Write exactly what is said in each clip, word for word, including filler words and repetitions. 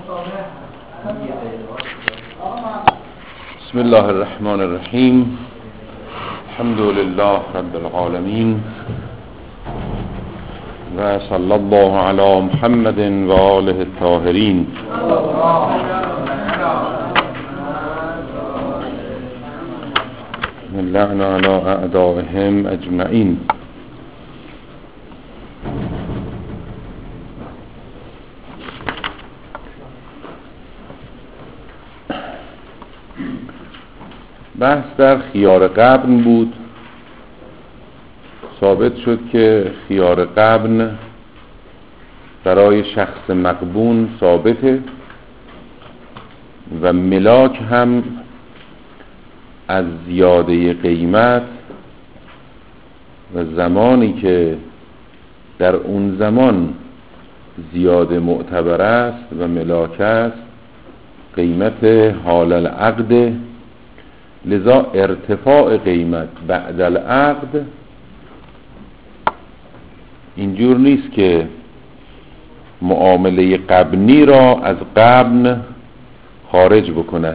بسم الله الرحمن الرحیم. الحمد لله رب العالمین و صلی الله علی محمد و آله الطاهرین. اللعن علی اعدائهم اجمعین. بحث در خیار قبن بود. ثابت شد که خیار قبن برای شخص مقبون ثابته و ملاک هم از زیاده قیمت و زمانی که در اون زمان زیاده معتبر است و ملاک است قیمت حال العقد، لذا ارتفاع قیمت بعد العقد اینجور نیست که معامله قبنی را از قبن خارج بکند.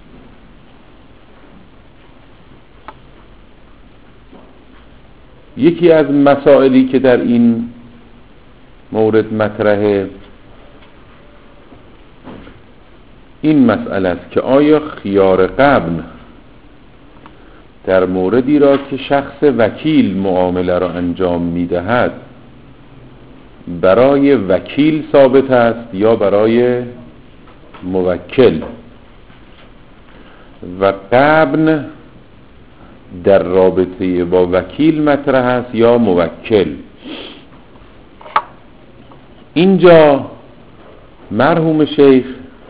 یکی از مسائلی که در این مورد مطرحه این مسئله است که آیا خیار قبن در موردی را که شخص وکیل معامله را انجام می‌دهد برای وکیل ثابت است یا برای موکل، و قبن در رابطه با وکیل مطرح است یا موکل. اینجا مرحوم شیخ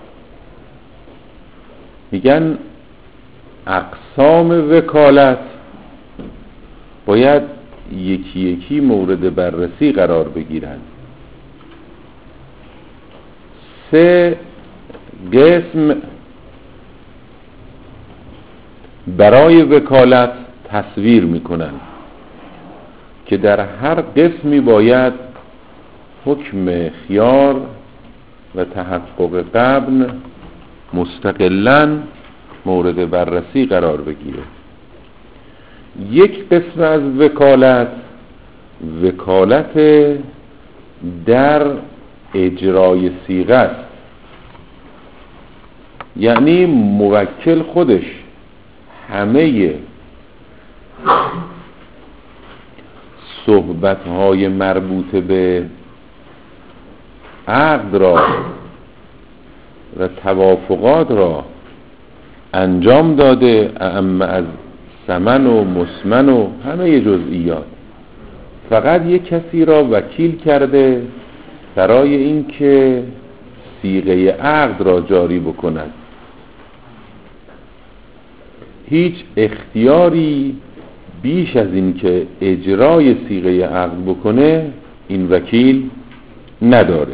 میگن اقسام وکالت باید یکی یکی مورد بررسی قرار بگیرند. سه قسم برای وکالت تصویر میکنند که در هر قسمی باید حکم خیار و تحقق قبن مستقلاً مورد بررسی قرار بگیره. یک قسم از وکالت وکالت در اجرای صیغه است، یعنی موکل خودش همه صحبت‌های مربوط به عقد را و توافقات را انجام داده، اما از ثمن و مسمن و همه جزئیات. فقط یک کسی را وکیل کرده برای اینکه صیغه عقد را جاری بکند. هیچ اختیاری بیش از این که اجرای صیغه عقد بکنه این وکیل نداره.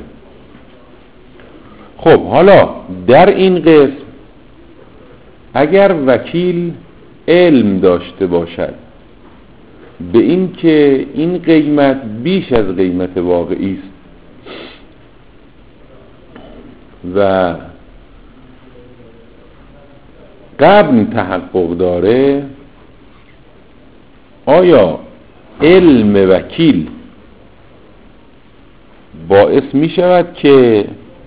خب حالا در این قسم اگر وکیل علم داشته باشد به این که این قیمت بیش از قیمت واقعی است و قبل تحقق داره، آیا علم وکیل باعث می شود که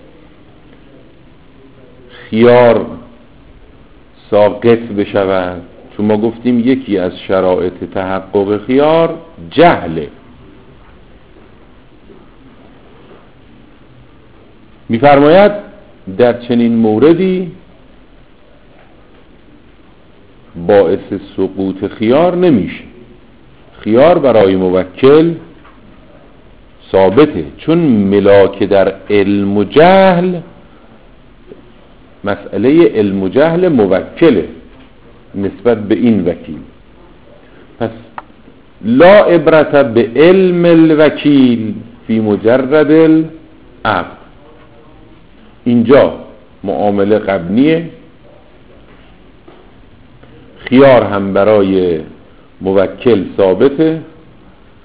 خیار ساقط بشود؟ چون ما گفتیم یکی از شرایط تحقق خیار جهله. می‌فرماید در چنین موردی باعث سقوط خیار نمیشه. خیار برای موکل ثابته، چون ملاک در علم و جهل، مسئله علم و جهل موکله نسبت به این وکیل. پس لا عبرت به علم الوکیل فی مجرد العقد. اینجا معامله قبنیه، خیار هم برای موکل ثابته،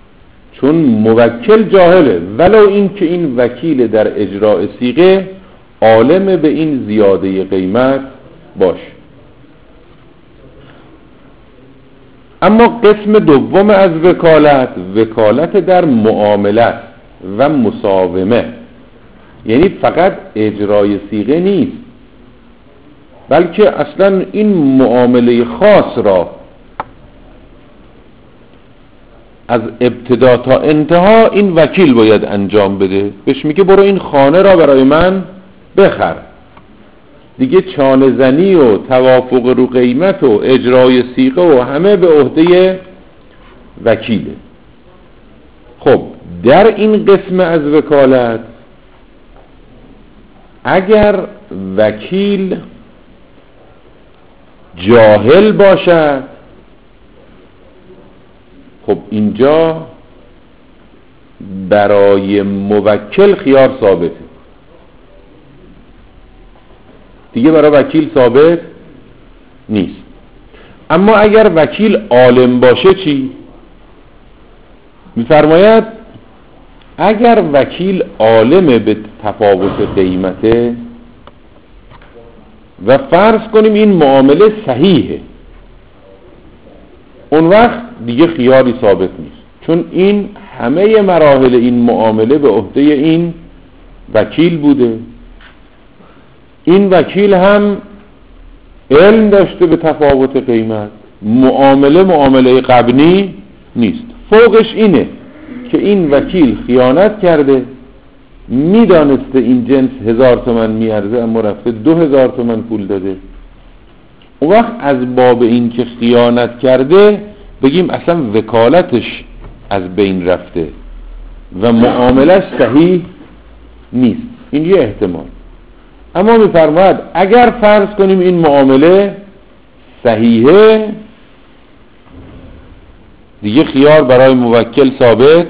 چون موکل جاهله، ولو این که این وکیل در اجراء صیغه عالم به این زیاده قیمت باش. اما قسم دوم از وکالت، وکالت در معاملت و مساومه، یعنی فقط اجرای صیغه نیست، بلکه اصلا این معامله خاص را از ابتدا تا انتها این وکیل باید انجام بده. بهش میگه برو این خانه را برای من بخر. دیگه چانه زنی و توافق رو قیمت و اجرای صیغه و همه به عهده وکیله. خب در این قسم از وکالت اگر وکیل جاهل باشد، خب اینجا برای موکل خیار ثابته، دیگه برای وکیل ثابت نیست. اما اگر وکیل عالم باشه چی؟ میفرماید اگر وکیل عالم به تفاوت قیمته و فرض کنیم این معامله صحیحه، اون وقت دیگه خیاری ثابت نیست، چون این همه مراحل این معامله به عهده این وکیل بوده. این وکیل هم علم داشته به تفاوت قیمت، معامله معامله قبلی نیست. فوقش اینه که این وکیل خیانت کرده، میدانسته این جنس هزار تومن میارزه اما رفته دو هزار تومن پول داده. اون وقت از باب این که خیانت کرده بگیم اصلا وکالتش از بین رفته و معاملش صحیح نیست. این یه احتمال. اما میفرماید اگر فرض کنیم این معامله صحیحه، دیگه خیار برای موکل ثابت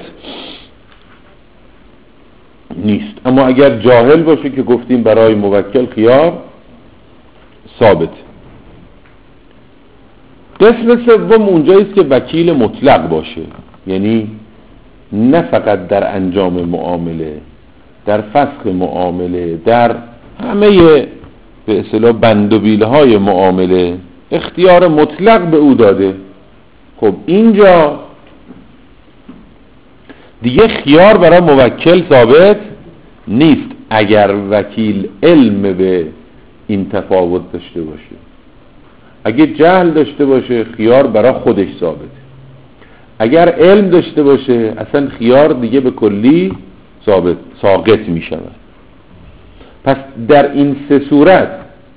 نیست. اما اگر جاهل باشه که گفتیم برای موکل خیار ثابت. قسم سوم اونجایی است که وکیل مطلق باشه، یعنی نه فقط در انجام معامله، در فسخ معامله، در همه به اصطلاح بند و بیله های معامله اختیار مطلق به او داده. خب اینجا دیگه خیار برای موکل ثابت نیست اگر وکیل علم به این تفاوت داشته باشه. اگه جهل داشته باشه خیار برای خودش ثابته، اگر علم داشته باشه اصلا خیار دیگه به کلی ثابت ساقط می شود. پس در این سه صورت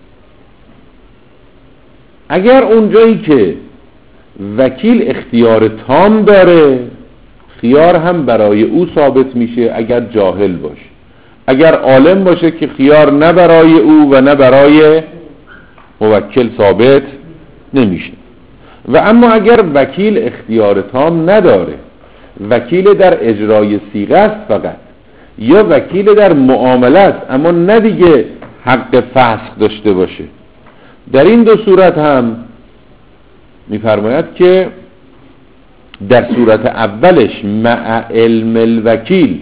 اگر اونجایی که وکیل اختیار تام داره خیار هم برای او ثابت میشه اگر جاهل باشه. اگر عالم باشه که خیار نه برای او و نه برای موکل ثابت نمیشه. و اما اگر وکیل اختیار تام نداره، وکیل در اجرای صیغه است فقط، یا وکیل در معامله است اما نه دیگه حق فسخ داشته باشه، در این دو صورت هم میفرماید که در صورت اولش مع علم الوکیل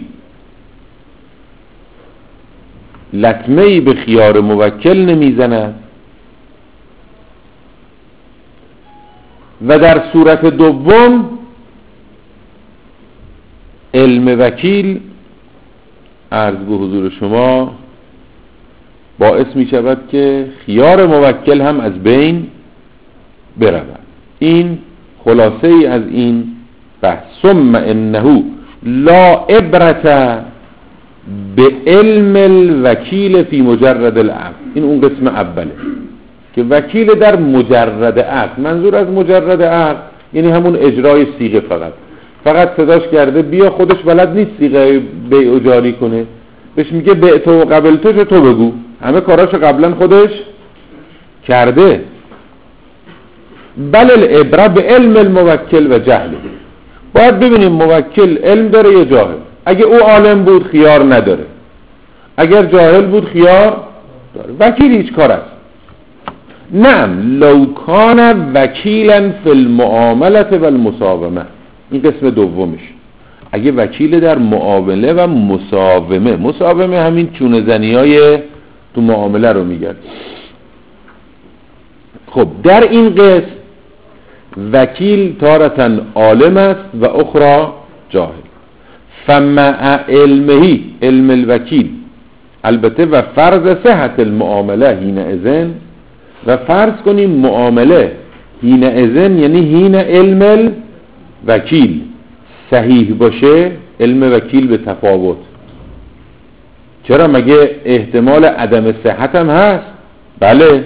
لطمه‌ای به خیار موکل نمیزند و در صورت دوم علم وکیل عرض به حضور شما باعث می شود که خیار موکل هم از بین برود. این خلاصه ای از این بحث. ثم انه لا عبرت به علم الوکیل فی مجرد العقد. این اون قسم اوله که وکیل در مجرد عقد، منظور از مجرد عقد یعنی همون اجرای صیغه، فقط فقط صداش کرده بیا، خودش بلد نیست صیغه بیع و جاری کنه، بهش میگه بعت و قبلتش تو بگو، همه کاراشو قبلا خودش کرده. بل العبره به علم الموکل و جهله. باید ببینیم موکل علم داره یا جاهل. اگه او عالم بود خیار نداره، اگر جاهل بود خیار داره. وکیل هیچ کار است. نعم لو کان وکیلا فی المعاملت و المساومه. این قسم دومش. اگه وکیل در معامله و مساومه، مساومه همین چونه زنی های تو معامله رو میگرد. خب در این قسم وکیل تارتن عالم است و اخرى جاهل. فمع علمهی، علم الوکیل، البته و فرض صحت المعامله حین اذن، و فرض کنیم معامله حین اذن یعنی حین علم الوکیل صحیح باشه. علم وکیل به تفاوت، چرا مگه احتمال عدم صحت هم هست؟ بله،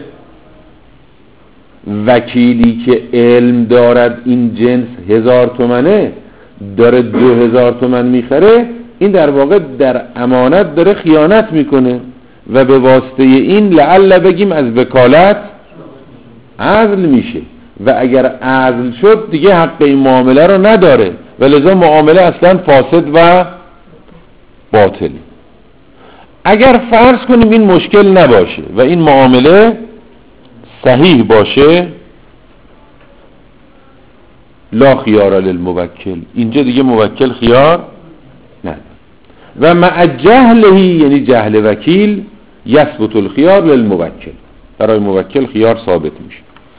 وکیلی که علم دارد این جنس هزار تومنه داره دو هزار تومن میخره، این در واقع در امانت داره خیانت میکنه و به واسطه این لعل بگیم از وکالت عزل میشه و اگر عزل شد دیگه حق این معامله رو نداره و لذا معامله اصلا فاسد و باطل. اگر فرض کنیم این مشکل نباشه و این معامله صحیح باشه، لا خیار للموکل، اینجا دیگه موکل خیار نداره. و مع جهله یعنی جهل وکیل یثبت الخیار للموکل، برای موکل خیار ثابت میشه.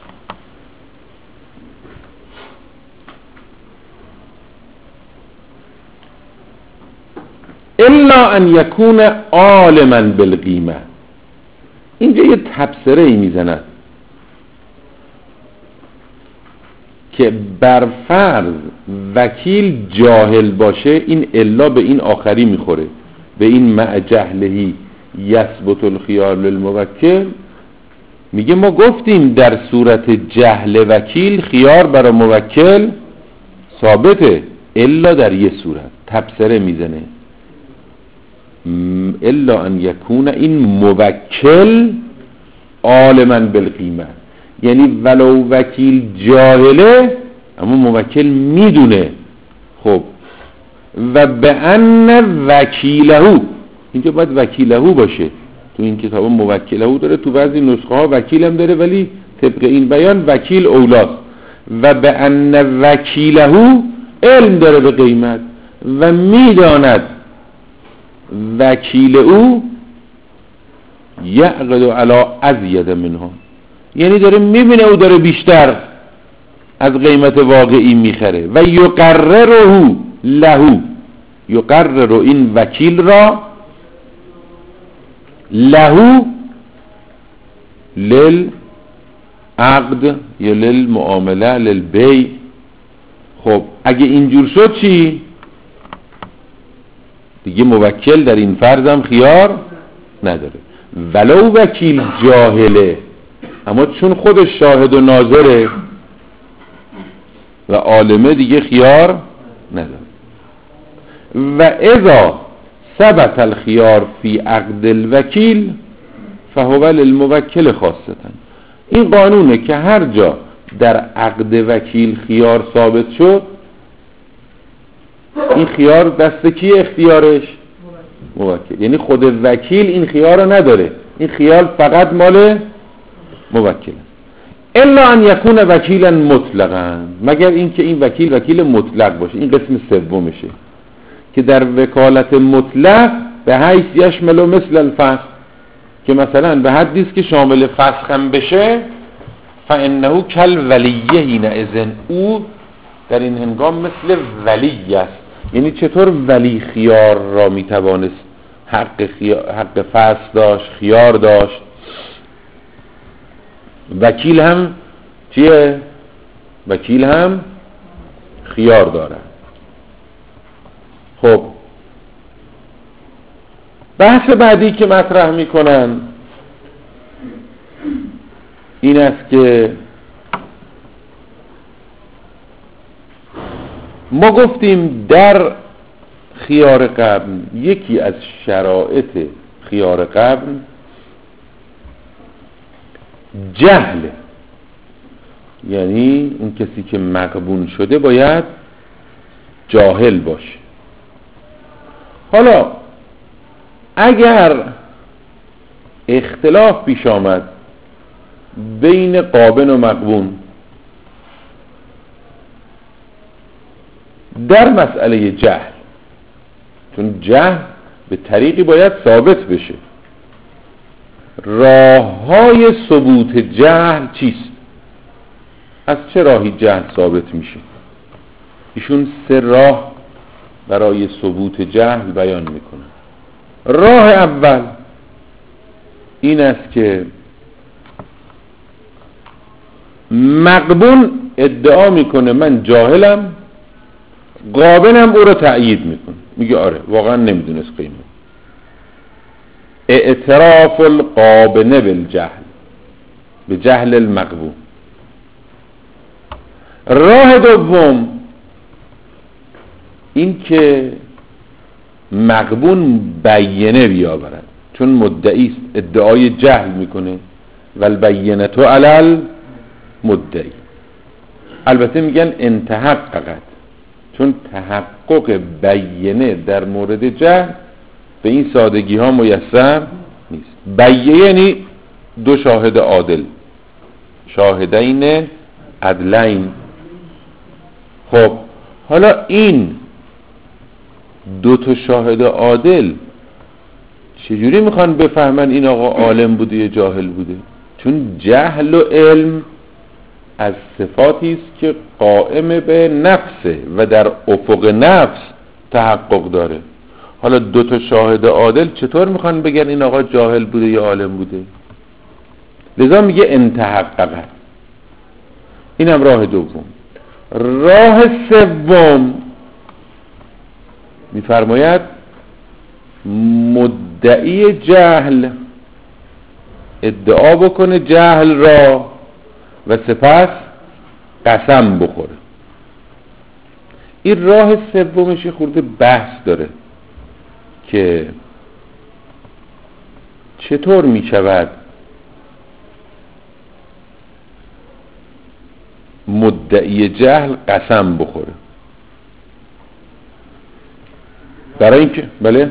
الا ان یکون عالما بالقیمه. اینجا یه تبصره ای میزند که بر فرض وکیل جاهل باشه، این الا به این آخری میخوره، به این مع جهلهی یثبت الخیار للموکل. میگه ما گفتیم در صورت جهل وکیل خیار برای موکل ثابته، الا در یه صورت تبصره میزنه، الا ان یکون این موکل عالما بالقیمه، یعنی ولو وکیل جاهله اما موکل میدونه. خب و به ان وکیله، اینجا باید وکیله باشه، تو این کتاب موکله داره، تو بعضی نسخه ها وکیل هم داره ولی طبق این بیان وکیل اولاست. و به ان وکیله علم داره به قیمت و میداند وکیل او یعقد علی ازید منها، یعنی داره میبینه او داره بیشتر از قیمت واقعی میخره. و یقرره له، یقرر این وکیل را له للعقد یا للمعامله للبیع. خب اگه اینجور شد چی؟ دیگه موکل در این فرضم خیار نداره ولو وکیل جاهله، اما چون خودش شاهد و ناظره و عالمه دیگه خیار نداره. و اذا ثبت الخیار فی عقد الوکیل فهو للموکل خاصتا. این قانونه که هر جا در عقد وکیل خیار ثابت شد، این خیار دست کی اختیارش؟ موکل. یعنی خود وکیل این خیار رو نداره، این خیار فقط مال موکل. الا ان یکون وکیلا مطلقا، مگر اینکه این وکیل وکیل مطلق باشه. این قسم سومشه که در وکالت مطلق به حیث یشمل مثل الفسخ، که مثلا به حدی است که شامل فسخ هم بشه، فانه کل ولیه حین اذن، او در این هنگام مثل ولی است. یعنی چطور ولی خیار را میتوانست حق, حق فسخ داشت، خیار داشت، وکیل هم چیه؟ وکیل هم خیار داره. خب بحث بعدی که مطرح میکنن این است که ما گفتیم در خیار قبل یکی از شرایط خیار قبل جهل، یعنی اون کسی که مغبون شده باید جاهل باشه. حالا اگر اختلاف پیش آمد بین قابن و مغبون در مسئله جهل، چون جهل به طریقی باید ثابت بشه، راه های ثبوت جهل چیست؟ از چه راهی جهل ثابت میشه؟ ایشون سه راه برای ثبوت جهل بیان میکنه. راه اول این است که مغبون ادعا میکنه من جاهلم، قابلم او رو تأیید میکنه، میگه آره واقعا نمیدونست قیمت. اعتراف القابنه بالجهل، به جهل المغبون. راه دوم این که مغبون بیینه بیاورد، چون مدعی است ادعای جهل میکنه، والبینه علی المدعی. البته میگن انتحققت، چون تحقق بیینه در مورد جهل به این سادگی ها میسر نیست. بیینه یعنی دو شاهد عادل، شاهدین عدلین. خب حالا این دو تا شاهد عادل چجوری میخوان بفهمن این آقا عالم بوده یا جاهل بوده؟ چون جهل و علم از صفاتی است که قائم به نفسه و در افق نفس تحقق داره. حالا دو تا شاهد عادل چطور میخوان بگن این آقا جاهل بوده یا عالم بوده؟ لذا میگه انتحققت. اینم راه دوم. راه سوم میفرماید مدعی جهل ادعا بکنه جهل را و سپس قسم بخوره. این راه سومش خورده بحث داره که چطور می شود مدعی جهل قسم بخوره. برای اینکه بله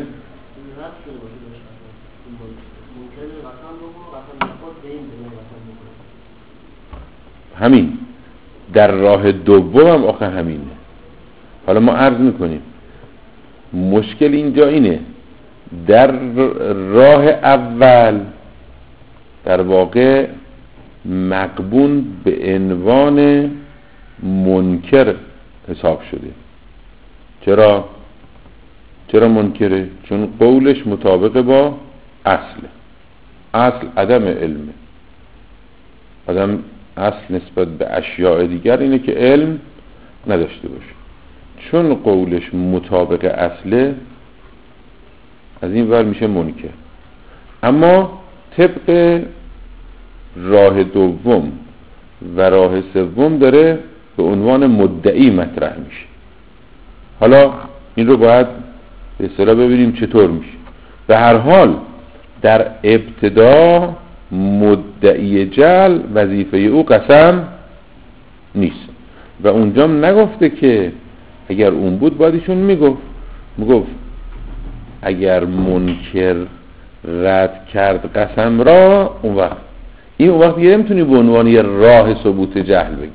همین در راه دوم هم آخه همینه. حالا ما عرض میکنیم مشکل اینجا اینه، در راه اول در واقع مغبون به عنوان منکر حساب شده. چرا؟ چرا منکره؟ چون قولش مطابق با اصله. اصل عدم علمه. عدم اصل نسبت به اشیاء دیگر اینه که علم نداشته باشه. چون قولش مطابق اصله از این ور میشه منکر. اما طبق راه دوم و راه سوم داره به عنوان مدعی مطرح میشه. حالا این رو باید به اصطلاح ببینیم چطور میشه. به هر حال در ابتدا مدعی جهل وظیفه او قسم نیست و اونجام نگفته که اگر اون بود باید ایشون میگفت میگفت اگر منکر رد کرد قسم را، اون وقت این اون وقت دیگه نمیتونی به عنوان یه راه ثبوت جهل بگی.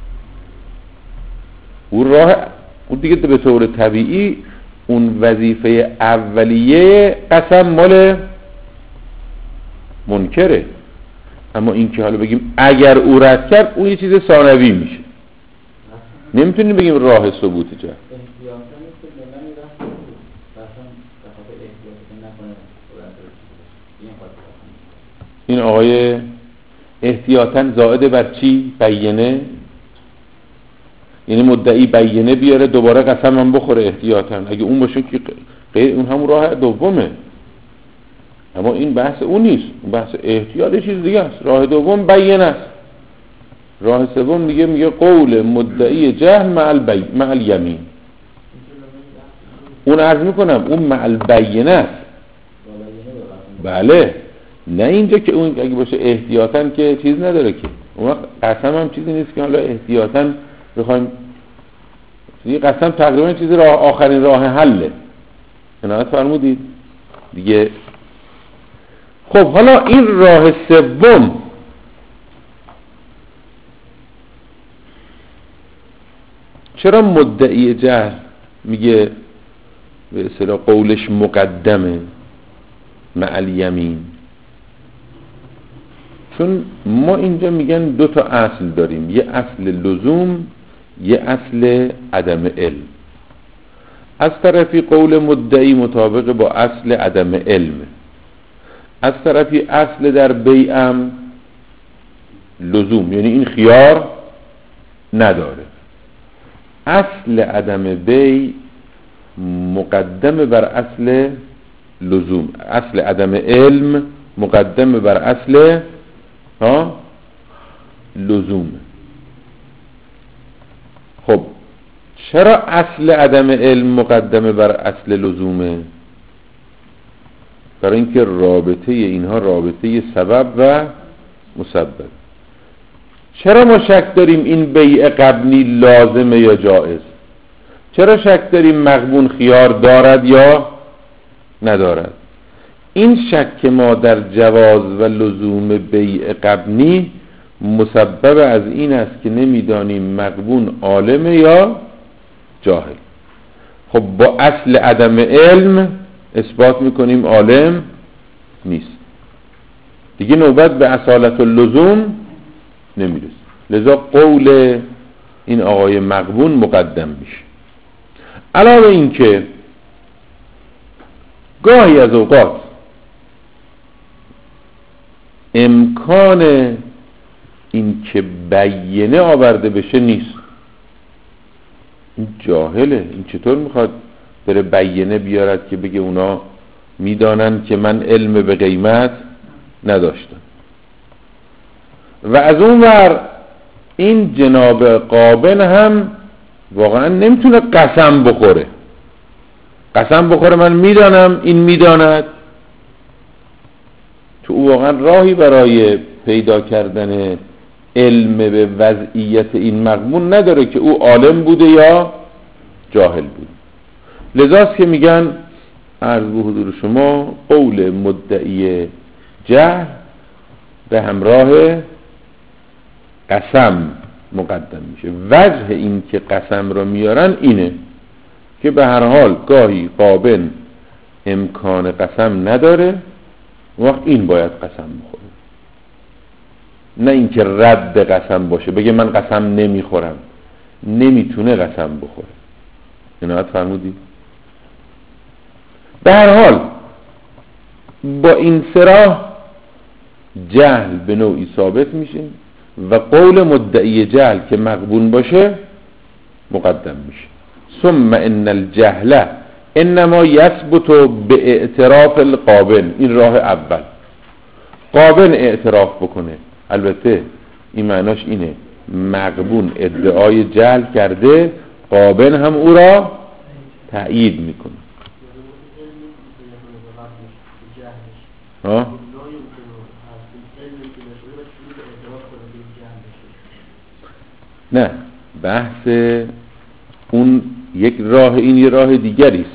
اون راه اون دیگه به طور طبیعی اون وظیفه اولیه قسم مال منکره. اما این که حالا بگیم اگر او رد کرد اون یه چیز ثانوی میشه. نمیتونیم بگیم راه ثبوت جهل. این آقای احتیاطاً زائد بر چی؟ بیینه. یعنی مدعی بیینه بیاره دوباره قسم هم بخوره احتیاطاً. اگه اون باشه که غیر اون همون راه دومه. اما این بحث اون نیست. اون بحث احتیاط چیز دیگه است. راه دوم بیینه است. راه سوم دیگه میگه قول مدعی جهل مع البی مع الیمین. اون عرض میکنم اون مع البینه است. بله، نه اینجا که اون اگه باشه احتیاطاً که چیز نداره که اون وقت قسم هم چیزی نیست که حالا احتیاطاً بخوایم. یه قسم تقریبا چیزی راه آخرین راه حله. عنایت فرمودید دیگه. خب حالا این راه سوم چرا مدعی جهل میگه به اصطلاح قولش مقدمه مع الیمین؟ چون ما اینجا میگن دو تا اصل داریم، یه اصل لزوم، یه اصل عدم علم. از طرفی قول مدعی مطابق با اصل عدم علم، از طرفی اصل در بیعم لزوم، یعنی این خیار نداره. اصل عدم بیع مقدم بر اصل لزوم، اصل عدم علم مقدم بر اصل ها لزوم. خب چرا اصل عدم علم مقدم بر اصل لزومه؟ برای اینکه رابطه اینها رابطه سبب و مسبب. چرا ما شک داریم این بیع قبلی لازمه یا جائز؟ چرا شک داریم مغبون خیار دارد یا ندارد؟ این شک ما در جواز و لزوم بیع قبلی مسبب از این است که نمیدانیم مغبون عالم یا جاهل. خب با اصل عدم علم اثبات میکنیم عالم نیست، دیگه نوبت به اصالت اللزوم نمیرسه. لذا قول این آقای مغبون مقدم میشه. علاوه این که گاهی از اوقات امکان این که بیینه آورده بشه نیست. این جاهله، این چطور میخواد بره بیینه بیارد که بگه اونا میدانن که من علم به قیمت نداشتم. و از اون ور این جناب قابن هم واقعا نمیتونه قسم بخوره قسم بخوره من میدانم این میداند. تو او واقعا راهی برای پیدا کردن علم به وضعیت این مغبون نداره که او عالم بوده یا جاهل بوده. لذاست که میگن عرض به حضور شما قول مدعی جهل به همراه قسم مقدم میشه. وجه این که قسم را میارن اینه که به هر حال گاهی قابل امکان قسم نداره، وقت این باید قسم بخوره، نه اینکه رد قسم باشه بگه من قسم نمیخورم. نمیتونه قسم بخوره. عنایت فرمودید؟ به هر حال با این سراح جهل به نوعی ثابت میشه و قول مدعی جهل که مقبول باشه مقدم میشه. ثم ان الجهل انما یثبت به اعتراف القابل. این راه اول، قابل اعتراف بکنه. البته این معناش اینه مقبول ادعای جهل کرده، قابل هم او را تأیید میکنه. ها؟ نه، بحث اون یک راه، این یه راه دیگری است.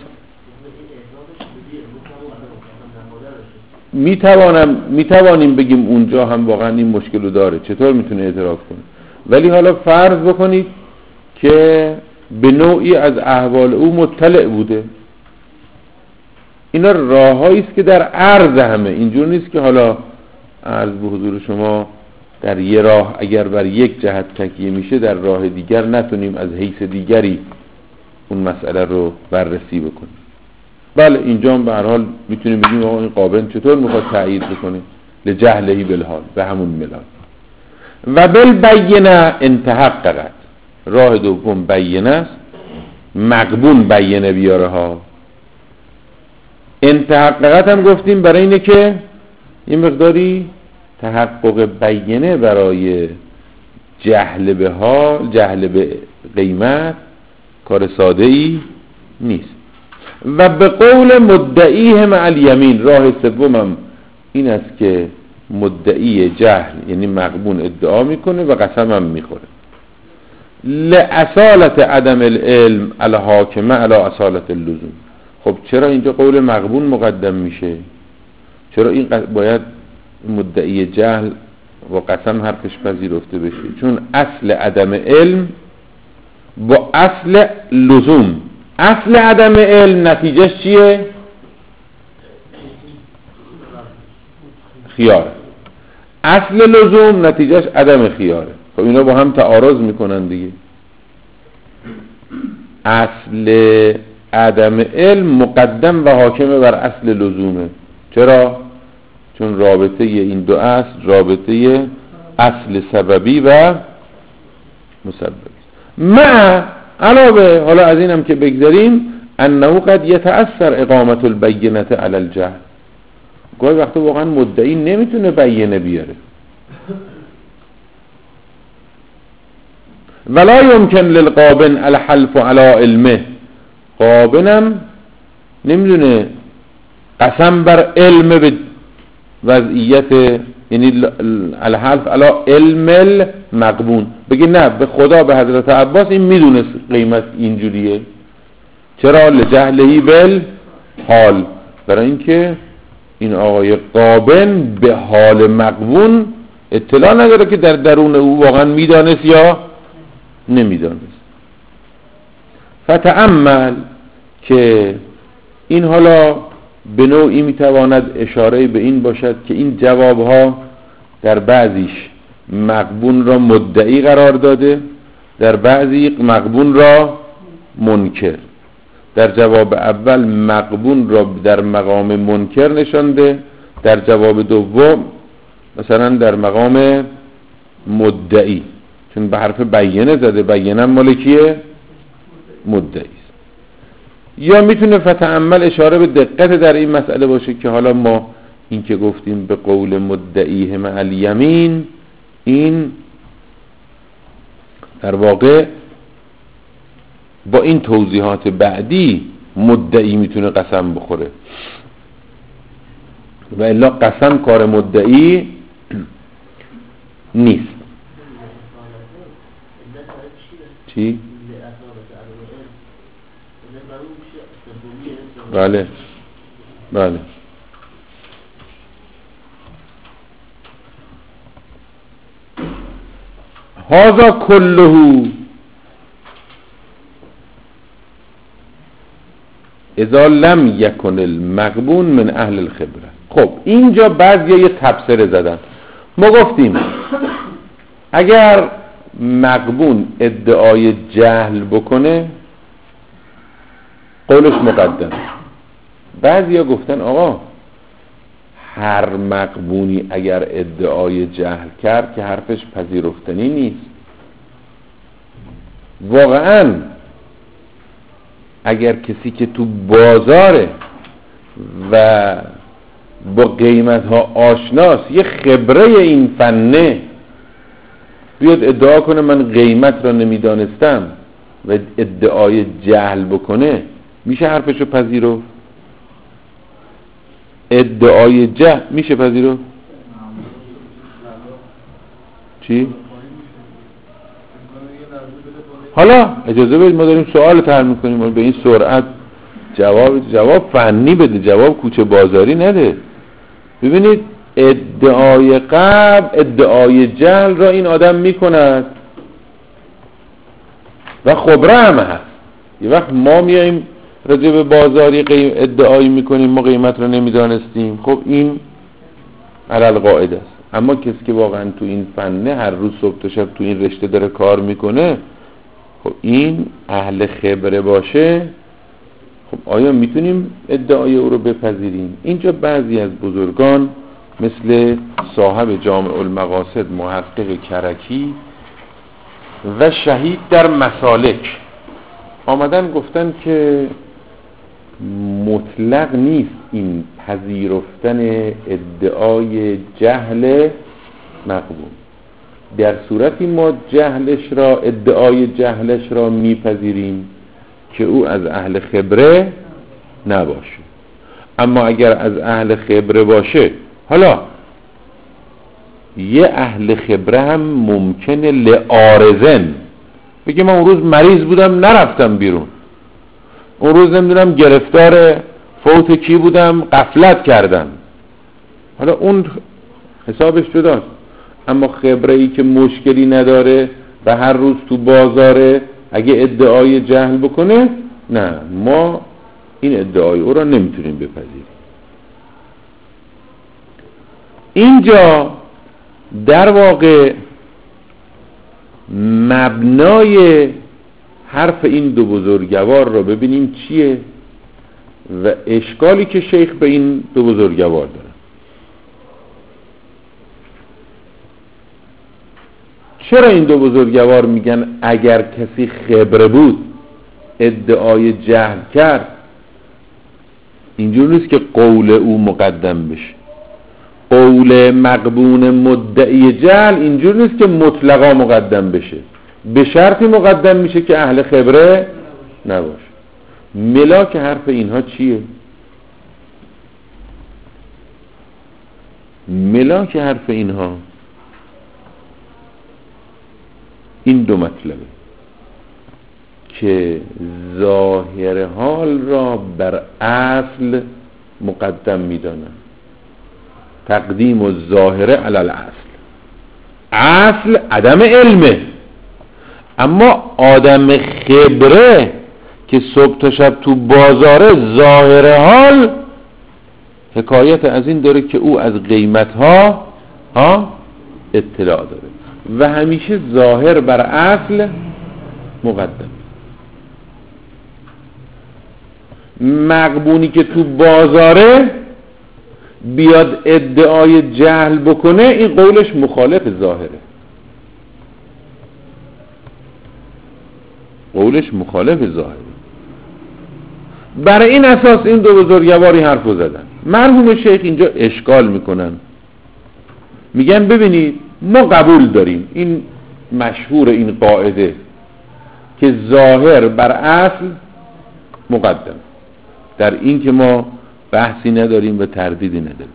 میتوانم میتوانیم بگیم اونجا هم واقعا این مشکل رو داره، چطور میتونه اعتراف کنه؟ ولی حالا فرض بکنید که به نوعی از احوال او مطلع بوده. اینا راههایی است که در عرض همه، اینجور نیست که حالا عرض به حضور شما در یه راه اگر بر یک جهت تکیه میشه در راه دیگر نتونیم از حیث دیگری اون مسئله رو بررسی بکنیم. بله اینجا هم به هر حال میتونیم بگیم آقا این قابل چطور میخواد تأیید بکنه؟ لجهلهی بالحال، به همون ملال. و بالبینه انتحققت. راه دوم بینه است، مقبول بینه بیاره ها. انتحققت هم گفتیم برای اینه که این مقداری تحقق بینه برای جهل به حال، جهل به قیمت کار ساده ای نیست. و به قول مدعیه مع الیمین، راه سومم این است که مدعی جهل یعنی مغبون ادعا میکنه و قسم هم میخوره. لأصالت عدم العلم الحاکمه علی اصالت اللزوم. خب چرا اینجا قول مغبون مقدم میشه؟ چرا این باید مدعی جهل و قسم حرفش پذیرفته بشه؟ چون اصل عدم علم با اصل لزوم، اصل عدم علم نتیجهش چیه؟ خیار. اصل لزوم نتیجهش عدم خیاره. خب اینا با هم تعارض میکنن دیگه. اصل عدم علم مقدم و حاکمه بر اصل لزومه. چرا؟ چون رابطه این دو اصل رابطه اصل سببی و مسببی. ما علاوه حالا از اینم که بگذاریم انه قد یتأثر اقامت البینه علی الجهل. گاهی وقتا واقعا مدعی نمیتونه بینه بیاره. ولا یمکن للقابن الحلف علی علمه. قابنم نمیدونه قسم بر علم به وضعیت، یعنی الحلف علی علم المقبون، بگه نه به خدا به حضرت عباس این میدونه قیمت اینجوریه. چرا؟ لجهلهی بل حال، برای اینکه این آقای قابن به حال مقبون اطلاع نداره که در درون او واقعا میدانست یا نمیدانست. فتأمل که این حالا به نوعی میتواند اشاره به این باشد که این جوابها در بعضیش مقبون را مدعی قرار داده، در بعضی مقبون را منکر. در جواب اول مقبون را در مقام منکر نشانده، در جواب دوم مثلا در مقام مدعی، چون به حرف بیانه زده، بیانه مالکیه مدعی است. یا میتونه فتأمل اشاره به دقت در این مسئله باشه که حالا ما این که گفتیم به قول مدعیه مع الیمین، این در واقع با این توضیحات بعدی مدعی میتونه قسم بخوره و الا قسم کار مدعی نیست. چی؟ بله بله هذا كله اذا لم يكن المقبون من اهل الخبره. خب اینجا بعضی یه تبصره زدن. ما گفتیم اگر مقبون ادعای جهل بکنه قولش مقدم. بعضی ها گفتن آقا هر مقبونی اگر ادعای جهل کرد که حرفش پذیرفتنی نیست. واقعا اگر کسی که تو بازاره و با قیمت ها آشناست، یه خبره این فنه، بیاد ادعا کنه من قیمت را نمیدانستم و ادعای جهل بکنه، میشه حرفشو پذیرفت؟ ادعای جهل میشه پذیرفت؟ چی؟ حالا اجازه بدید ما داریم سوال طرح میکنیم، به این سرعت جواب جواب فنی بده، جواب کوچه بازاری نده. ببینید ادعای قبل ادعای جهل را این آدم میکند و خبره هم هست. یه وقت ما میاییم راجع به بازاری ادعایی میکنیم ما قیمت را نمیدانستیم، خب این علل قاعده است. اما کسی که واقعا تو این فنه هر روز صبح تا شب تو این رشته داره کار میکنه، خب این اهل خبره باشه، خب آیا میتونیم ادعای او رو بپذیریم؟ اینجا بعضی از بزرگان مثل صاحب جامع المقاصد محقق کرکی و شهید در مسالک آمدن گفتن که مطلق نیست این پذیرفتن ادعای جهل مقبول. در صورتی ما جهلش را ادعای جهلش را میپذیریم که او از اهل خبره نباشه. اما اگر از اهل خبره باشه، حالا یه اهل خبره هم ممکنه لعارضن بگه من اون روز مریض بودم نرفتم بیرون، اون روز نمیدونم گرفتار فوت کی بودم غفلت کردم، حالا اون حسابش جداست. اما خبره ای که مشکلی نداره و هر روز تو بازاره اگه ادعای جهل بکنه، نه، ما این ادعای او را نمیتونیم بپذیریم. اینجا در واقع مبنای حرف این دو بزرگوار رو ببینیم چیه و اشکالی که شیخ به این دو بزرگوار داره. چرا این دو بزرگوار میگن اگر کسی خبره بود ادعای جهل کرد، اینجور نیست که قول او مقدم بشه. قول مقبون مدعی جهل اینجور نیست که مطلقا مقدم بشه، به شرطی مقدم میشه که اهل خبره نباشه. ملاک حرف اینها چیه؟ ملاک حرف اینها این دو مطلبه که ظاهر حال را بر اصل مقدم میدانند. تقدیم الظاهره علی الاصل. اصل عدم علمه، اما آدم خبره که صبح تا شب تو بازاره ظاهر حال حکایت از این داره که او از قیمتها ها اطلاع داره و همیشه ظاهر بر اصل مقدم. مغبونی که تو بازاره بیاد ادعای جهل بکنه، این قولش مخالف ظاهره، قولش مخالف ظاهره. برای این اساس این دو بزرگواری حرفو زدن. مرحوم شیخ اینجا اشکال میکنن، میگن ببینید ما قبول داریم، این مشهور این قاعده که ظاهر بر اصل مقدم، در این که ما بحثی نداریم و تردیدی نداریم.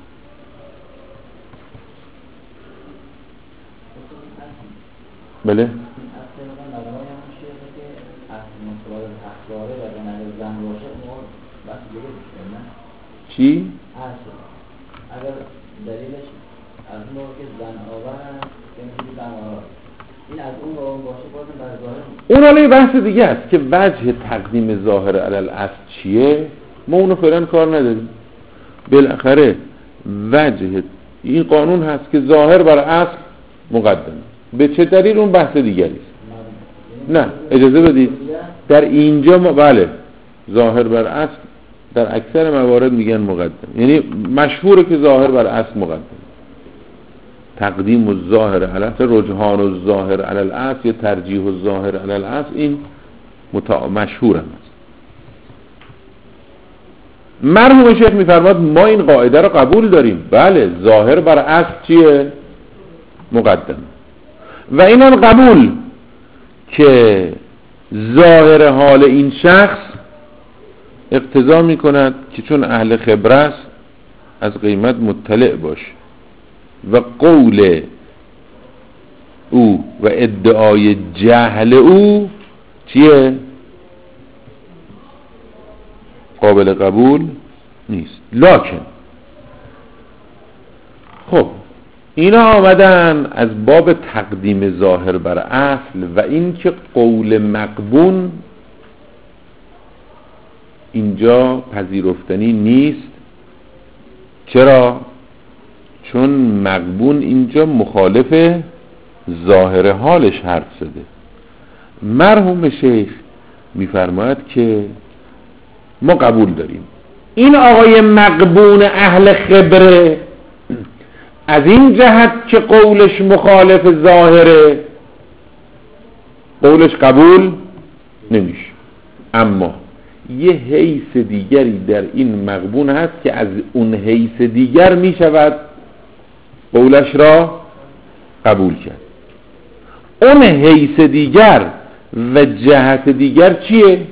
بله؟ چی؟ اگر دلیلش از اون که زن آورن که میگه زن آورن، این از اون با اون باشه بازم بر ظاهر. اون حالا یه بحث دیگه است که وجه تقدیم ظاهر علی الاصل چیه، ما اونو فعلا کار نداریم. بالاخره وجه این قانون هست که ظاهر بر اصل مقدم. به چه دلیل اون بحث دیگری است. نه اجازه بدید در اینجا ما بله ظاهر بر اصل در اکثر موارد میگن مقدم، یعنی مشهوره که ظاهر بر اصل مقدم. تقدیم الظاهر علی الاصل، رجحان الظاهر علی الاصل یا ترجیح الظاهر علی الاصل، این متع... مشهور است. مرحوم شیخ میفرماد ما این قاعده رو قبول داریم، بله ظاهر بر اصل چیه؟ مقدم. و اینم قبول که ظاهر حال این شخص اقتضا میکند که چون اهل خبره است از قیمت مطلع باشه و قول او و ادعای جهل او چیه؟ قابل قبول نیست. لکن خب اینا آمدن از باب تقدیم ظاهر بر اصل و این که قول مقبون اینجا پذیرفتنی نیست. چرا؟ چون مقبون اینجا مخالف ظاهر حالش حرف زده. مرحوم شیخ میفرماید که ما قبول داریم این آقای مقبون اهل خبره از این جهت که قولش مخالف ظاهره قولش قبول نمیشه، اما یه حیث دیگری در این مقبون هست که از اون حیث دیگر می شود قولش را قبول کرد. اون حیث دیگر و جهت دیگر چیه؟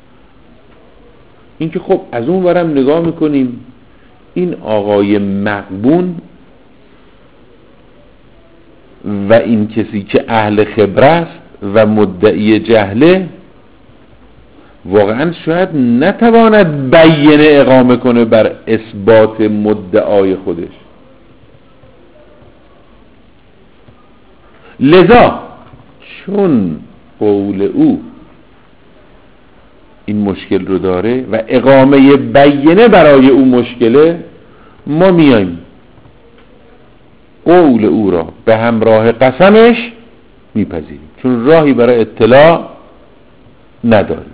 این که خب از اون ورم نگاه میکنیم این آقای مقبون و این کسی که اهل خبره است و مدعی جهله واقعا شاید نتواند بیانه اقامه کنه بر اثبات مدعای خودش. لذا چون قول او این مشکل رو داره و اقامه بیانه برای او مشکله، ما میایم قول او را به همراه قسمش میپذیریم، چون راهی برای اطلاع نداریم.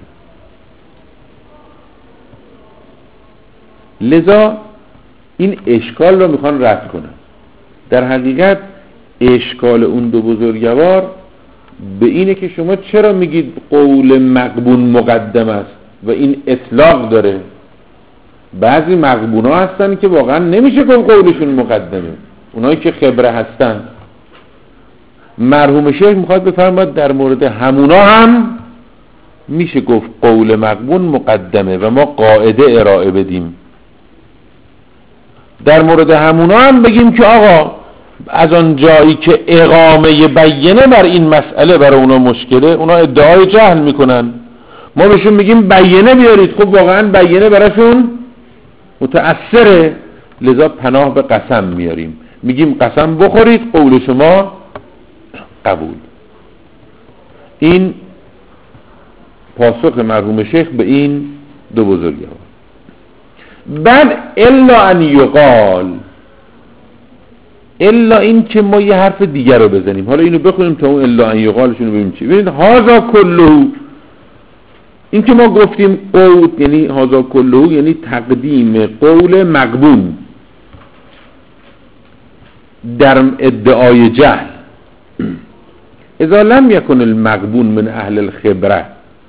لذا این اشکال رو میخوان رد کنن. در حقیقت اشکال اون دو بزرگوار به اینه که شما چرا میگید قول مقبون مقدم است و این اطلاق داره؟ بعضی مقبون ها هستن که واقعا نمیشه گفت قولشون مقدمه، اونایی که خبره هستن. مرحوم شیخ میخواد بفرماد در مورد همونا هم میشه گفت قول مقبون مقدمه و ما قاعده ارائه بدیم. در مورد همونا هم بگیم که آقا از آن جایی که اقامه بیینه بر این مسئله برای اونا مشکله، اونا ادعای جهل میکنن، ما بهشون میگیم بیینه بیارید. خب واقعا بیینه براشون متأثره، لذا پناه به قسم میاریم، میگیم قسم بخورید قول شما قبول. این پاسخ مرحوم شیخ به این دو بزرگوار. بعد الا ان یقال، الا این که ما یه حرف دیگر رو بزنیم. حالا اینو بخونیم تا اون الا ان یقالشون رو ببینیم چی. ببینید هازا کلهو، این که ما گفتیم قول یعنی هازا کلهو یعنی تقدیم قول مقبون در ادعای جهل. اذا لم یکن المقبون من اهل الخبره،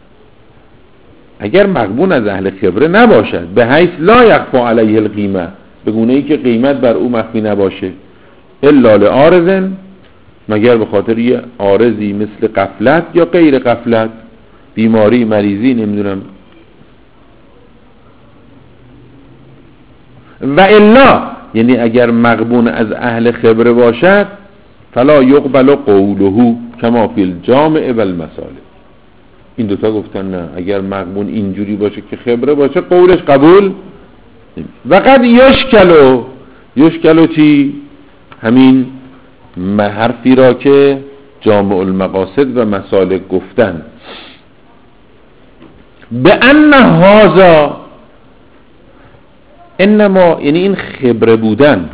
اگر مقبون از اهل خبره نباشد، به حیث لا یخفا علیه القیمه، به گونه ای که قیمت بر او مخفی نباشه، الا لعارض، مگر به خاطر یه عارضی مثل غفلت یا غیر غفلت، بیماری، مریضی، نمیدونم. و الا یعنی اگر مقبون از اهل خبره باشد، فلا یقبل قوله کما فی الجامع والمصالح. این دوتا گفتن نه، اگر مقبون اینجوری باشه که خبره باشه قولش قبول. و قد یشکلو، یشکلو چی؟ همین حرفی را که جامع المقاصد و مسالک گفتن، به ان هذا انما، یعنی این خبره بودن،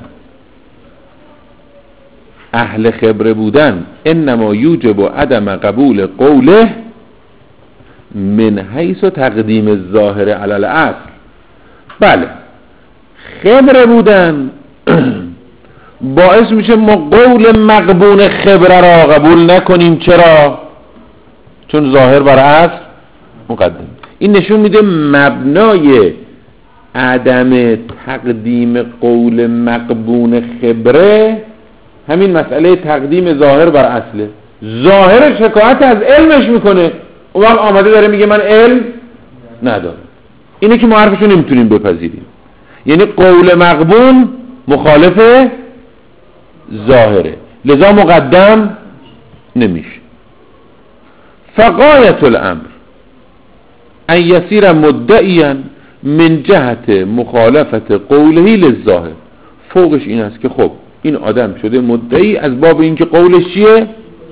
اهل خبره بودن، انما یوجب عدم قبول قوله من حیث تقدیم الظاهر علی الاصل. بله، خبره بودن باعث میشه ما قول مقبون خبره را قبول نکنیم. چرا؟ چون ظاهر بر اصل مقدم. این نشون میده مبنای عدم تقدیم قول مقبون خبره همین مسئله تقدیم ظاهر بر اصله. ظاهر شکایت از علمش میکنه، اون وقت آمده داره میگه من علم ندارم. اینه که ما حرفشو نمیتونیم بپذیریم. یعنی قول مقبون مخالف ظاهره، لذا مقدم نمیشه. فغایت الامر ان یسیر مدعیا من جهت مخالفت قوله للظاهر. فوقش این است که خب این آدم شده مدعی از باب اینکه قولش چیه؟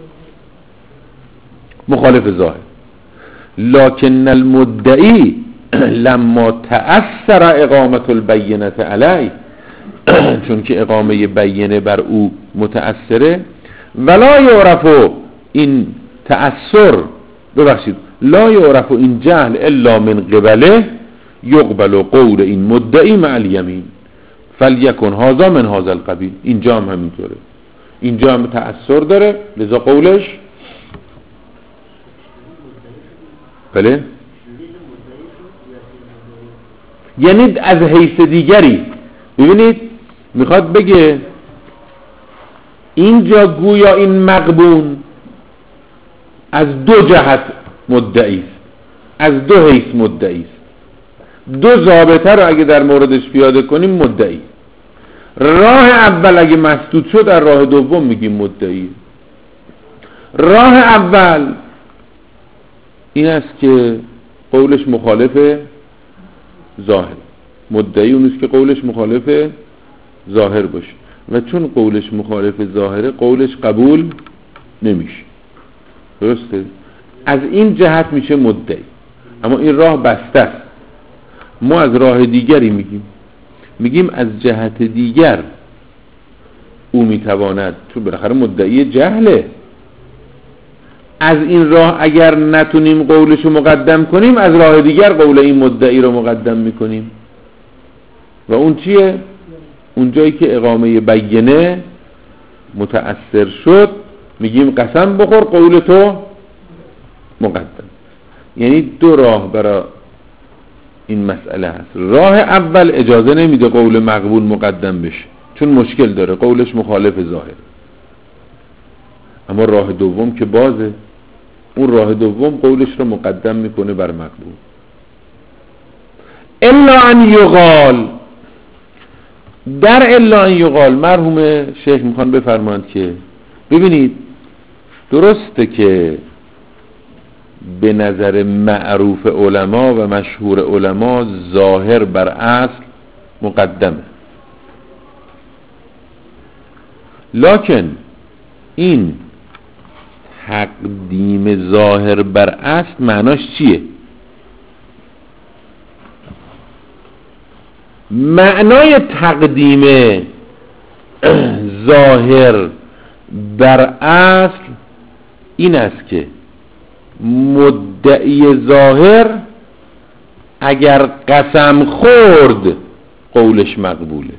مخالف ظاهر. لکن المدعی لما تأثر اقامت البینه علی، چون که اقامه بینه بر او متأثره، ولا یعرف این تأثر، ببخشید لا یعرف این جهل الا من قبله، یقبل قول این مدعی مع الیمین فلیکن هذا من هذا القبیل. اینجا هم همینطوره، اینجا هم تأثر داره، لذا قولش بله، یعنی از حیث دیگری. ببینید میخواد بگه اینجا گویا این مقبون از دو جهت مدعی است، از دو حیث مدعی است. دو ضابطه رو اگه در موردش پیاده کنیم مدعی. راه اول اگه مسدود شد، در راه دوم میگیم مدعی. راه اول این است که قولش مخالف ظاهر، مدعی اون است که قولش مخالف ظاهر باشه، و چون قولش مخالف ظاهره قولش قبول نمیشه. درسته؟ از این جهت میشه مدعی. اما این راه بسته است. ما از راه دیگری میگیم، میگیم از جهت دیگر او میتواند، چون بالاخره مدعی جهله. از این راه اگر نتونیم قولش رو مقدم کنیم، از راه دیگر قول این مدعی رو مقدم میکنیم. و اون چیه؟ اون جایی که اقامه بینه متأثر شد میگیم قسم بخور قول تو مقدم. یعنی دو راه برای این مسئله هست. راه اول اجازه نمیده قول مقبول مقدم بشه، چون مشکل داره، قولش مخالف ظاهر. اما راه دوم که بازه، اون راه دوم قولش رو مقدم میکنه بر مقبول. الا ان یقال، در الا ان یقال مرحوم شیخ میخوان بفرمایند که ببینید درسته که به نظر معروف علما و مشهور علما ظاهر بر اصل مقدمه، لکن این تقدیم ظاهر بر اصل معناش چیه؟ معنای تقدیم ظاهر بر اصل این است که مدعی ظاهر اگر قسم خورد قولش مقبوله،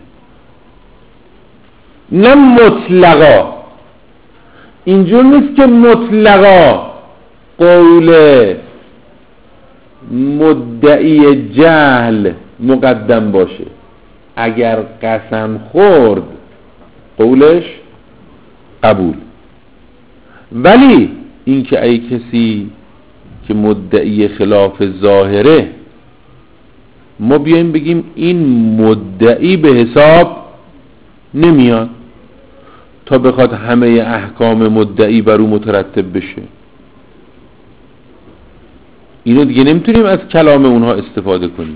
نه مطلقا. اینجور نیست که مطلقا قول مدعی جهل مقدم باشه، اگر قسم خورد قولش قبول. ولی این که ای کسی که مدعی خلاف ظاهره ما بیایم بگیم این مدعی به حساب نمیاد تا بخواد همه احکام مدعی بر او مترتب بشه، اینو دیگه نمیتونیم از کلام اونها استفاده کنیم.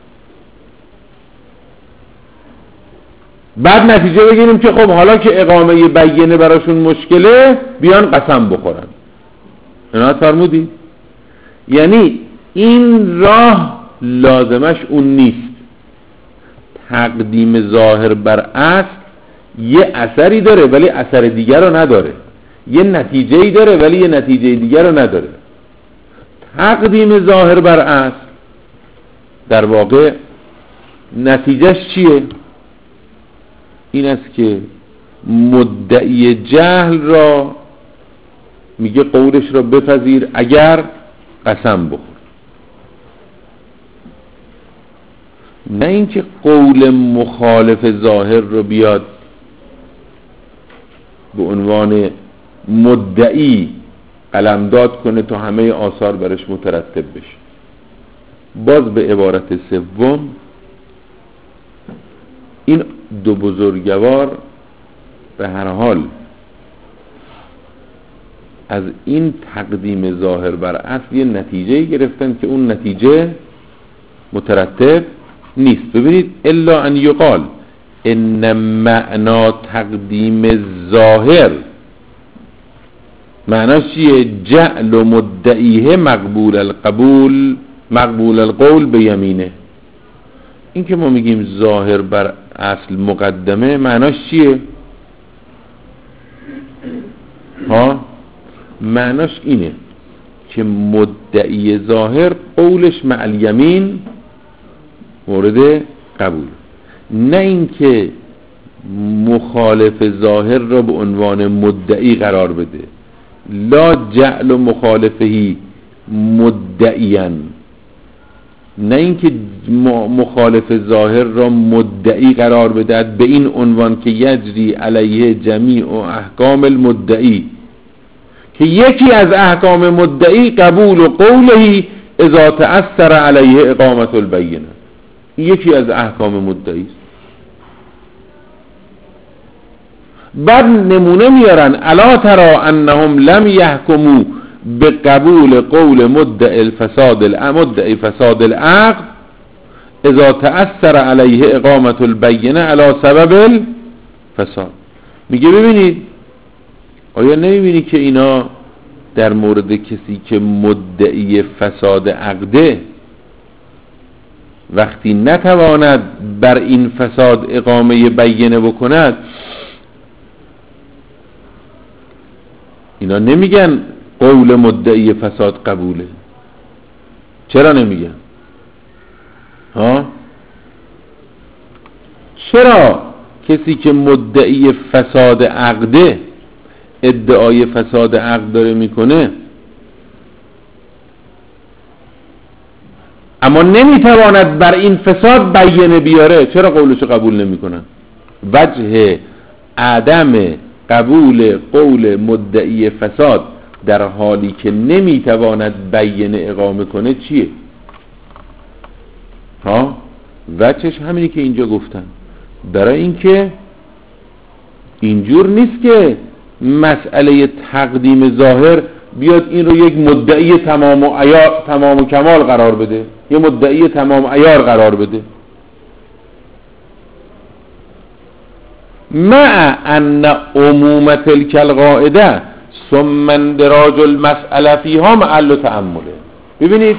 بعد نتیجه بگیریم که خب حالا که اقامه بینه براشون مشکله بیان قسم بخورن. عنایت فرمودی؟ یعنی این راه لازمش اون نیست. تقدیم ظاهر بر اصل یه اثری داره ولی اثر دیگر رو نداره، یه نتیجه‌ای داره ولی یه نتیجه دیگر رو نداره. تقدیم ظاهر بر اصل در واقع نتیجهش چیه؟ این است که مدعی جهل را میگه قولش را بپذیر اگر قسم بخور، نه اینکه قول مخالف ظاهر رو بیاد به عنوان مدعی قلمداد کنه تا همه آثار برش مترتب بشه. باز به عبارت سوم این دو بزرگوار به هر حال از این تقدیم ظاهر بر اصل یه نتیجه گرفتن که اون نتیجه مترتب نیست. ببینید الا ان یقال ان معنا تقدیم ظاهر معناش چیه؟ جعل و مدعیه مقبول القبول مقبول القول به یمینه. این که ما میگیم ظاهر بر اصل مقدمه معناش چیه؟ ها معناش اینه که مدعی ظاهر قولش مع الیمین مورد قبول، نه اینکه مخالف ظاهر را به عنوان مدعی قرار بده. لا جعل مخالفهی مدعیاً، نه اینکه مخالف ظاهر را مدعی قرار بده به این عنوان که یجری علیه جمیع احکام المدعی، که یکی از احکام مدعی قبول و قولهی اذا تأثر علیه اقامت البینه، یکی از احکام مدعی است. بعد نمونه میارن الا ترى انهم لم يحكموا بقبول قول مدعی الفساد المدعی فساد العقد اذا تأثر علیه اقامت البینه علی سبب الفساد. میگه ببینید آیا نمیبینی که اینا در مورد کسی که مدعی فساد عقده وقتی نتواند بر این فساد اقامه بینه بکند اینا نمیگن قول مدعی فساد قبوله. چرا نمیگن؟ ها؟ چرا کسی که مدعی فساد عقده، ادعای فساد عقد داره میکنه، اما نمیتواند بر این فساد بیانه بیاره، چرا قولشو قبول نمیکنن؟ وجه عدم قبول قول مدعی فساد در حالی که نمیتواند بیانه اقامه کنه چیه؟ ها؟ وجهش همینی که اینجا گفتن، برای اینکه اینجور نیست که مسئله تقدیم ظاهر بیاد این رو یک مدعی تمام و عیار تمام و کمال قرار بده، یه مدعی تمام عیار قرار بده. مع ان عموم تلک القاعده ثم اندراج المسئله فیها محل تأمله. ببینید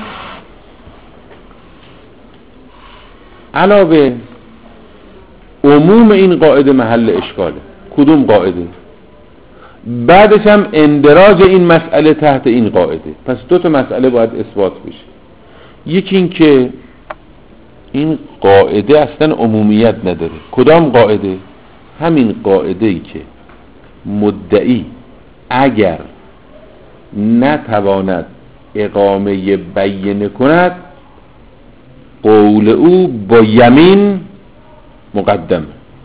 علاوه عموم این قاعده محل اشکاله. کدوم قاعده؟ بعدش هم اندراج این مسئله تحت این قاعده. پس دو تا مسئله باید اثبات بشه. یکی این که این قاعده اصلا عمومیت نداره. کدام قاعده؟ همین قاعده ای که مدعی اگر نتواند اقامه بیانه کند قول او با یمین مقدم،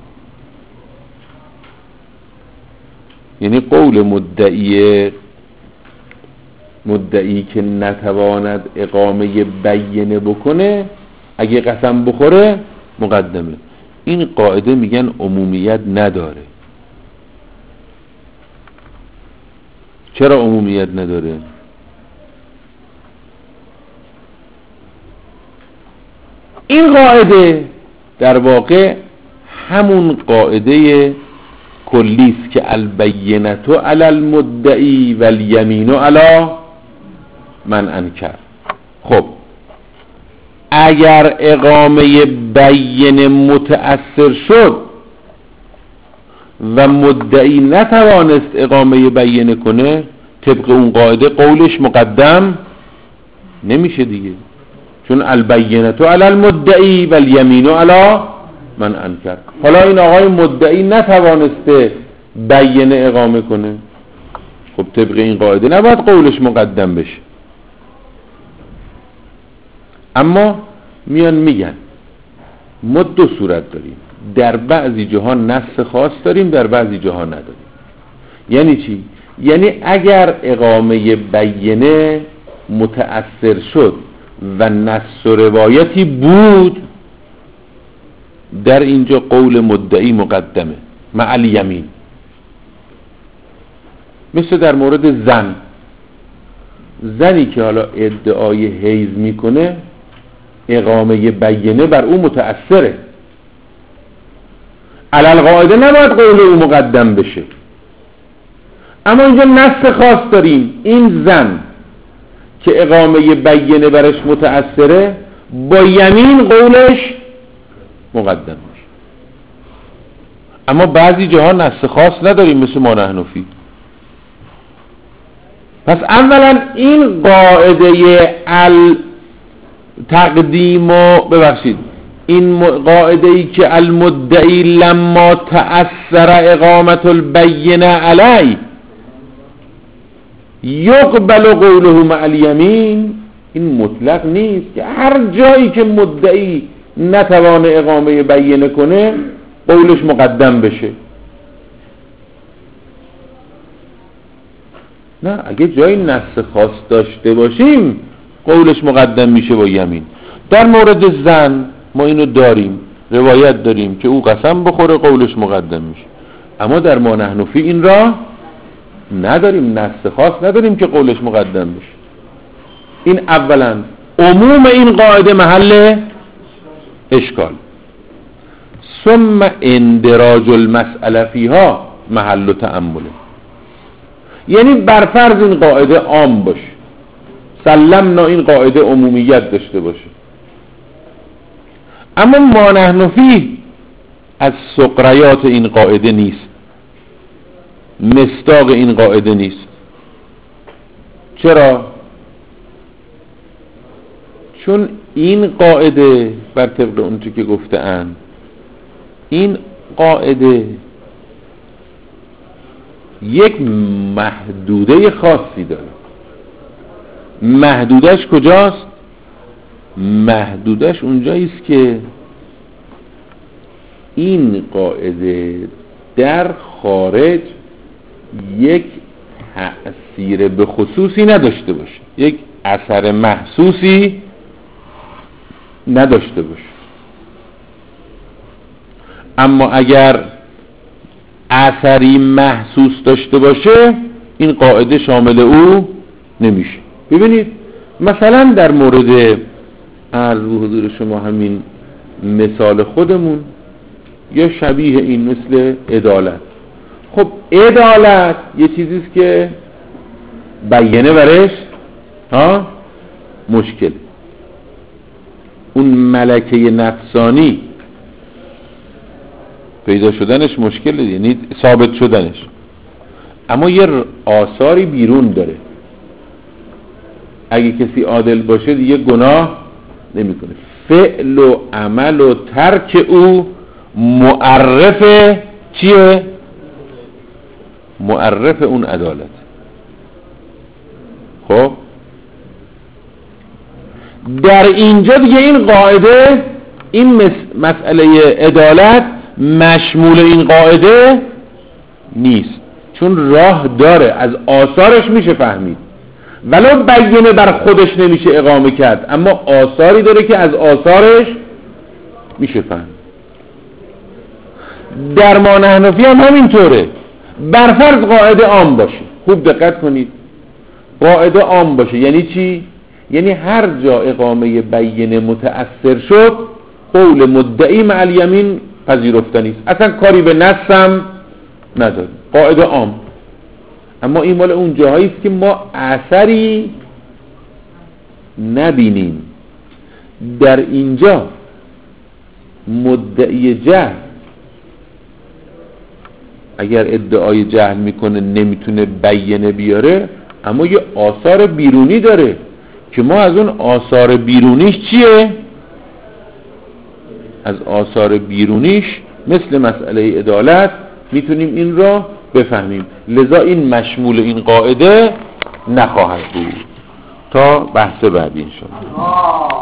یعنی قول مدعی مدعی که نتواند اقامه بیانه بکنه اگه قسم بخوره مقدمه. این قاعده میگن عمومیت نداره. چرا عمومیت نداره؟ این قاعده در واقع همون قاعده کلیست که البینة علی المدعی و الیمین علی من انکر. خب اگر اقامه بیانه متأثر شد و مدعی نتوانست اقامه بیانه کنه، طبق اون قاعده قولش مقدم نمیشه دیگه، چون البینة علی المدعی و الیمین علی من انکر. حالا این آقای مدعی نتوانسته بیانه اقامه کنه، خب طبق این قاعده نباید قولش مقدم بشه. اما میان میگن ما دو صورت داریم، در بعضی جاها نص خاص داریم، در بعضی جاها نداریم. یعنی چی؟ یعنی اگر اقامه بیانه متأثر شد و نص و روایتی بود، در اینجا قول مدعی مقدمه مع الیمین. مثل در مورد زن، زنی که حالا ادعای حیض میکنه اقامه بیانه بر او متأثره، علل قاعده نباید قول او مقدم بشه. اما اینجا نص خاص داریم، این زن که اقامه بیانه برش متأثره با یمین قولش مقدم میشه. اما بعضی جاها نص خاص نداریم مثل ما نحنفی. پس اولا این قاعده التقدیم و ببخشید این قاعده ای که المدعی لما تأثر اقامت البینه علی یقبل قوله مع الیمین، این مطلق نیست که هر جایی که مدعی نتوانه اقامه بیانه کنه قولش مقدم بشه. نه، اگه جایی نص خاص داشته باشیم قولش مقدم میشه با یمین. در مورد زن ما اینو داریم، روایت داریم که او قسم بخوره قولش مقدم میشه. اما در ما نحنفی این را نداریم، نص خاص نداریم که قولش مقدم بشه. این اولا عموم این قاعده محل اشکال. ثم اندراج المسئله فیها محل تأمله. یعنی برفرض این قاعده عام باشه، سلمنا این قاعده عمومیت داشته باشه، اما ما نحنفی از سقریات این قاعده نیست، مصداق این قاعده نیست. چرا؟ چون این قاعده بر طبق اون چی که گفته اند، این قاعده یک محدوده خاصی داره. محدودش کجاست؟ محدودش اونجایی است که این قاعده در خارج یک تأثیر به خصوصی نداشته باشه، یک اثر محسوسی نداشته باشه. اما اگر اثری محسوس داشته باشه این قاعده شامل او نمیشه. ببینید مثلا در مورد عرض به حضور شما همین مثال خودمون یا شبیه این مثل عدالت. خب عدالت یه چیزیست که بیانه برش ها مشکل، اون ملکه نفسانی پیدا شدنش مشکل، یعنی ثابت شدنش، اما یه آثاری بیرون داره. اگه کسی عادل باشه دیگه گناه نمیکنه. فعل و عمل و ترک او معرف چیه؟ معرف اون عدالت. خب در اینجا دیگه این قاعده، این مسئله عدالت مشمول این قاعده نیست، چون راه داره، از آثارش میشه فهمید، ولو بیانه بر خودش نمیشه اقامه کرد، اما آثاری داره که از آثارش میشه فهمید. در ما حنفی هم همینطوره. برفرض قاعده عام باشه، خوب دقت کنید، قاعده عام باشه یعنی چی؟ یعنی هر جا اقامه بیانه متأثر شد قول مدعی مع الیمین پذیرفتنی است، اصلا کاری به نص هم نداره، قاعده عام. اما این مال اون جاهایی است که ما اثری نبینیم. در اینجا مدعی جهل اگر ادعای جهل میکنه نمیتونه بیانه بیاره، اما یه آثار بیرونی داره که ما از اون آثار بیرونیش چیه؟ از آثار بیرونیش مثل مسئله عدالت میتونیم این را بفهمیم. لذا این مشمول این قاعده نخواهد بود. تا بحث بعدی انشاءالله.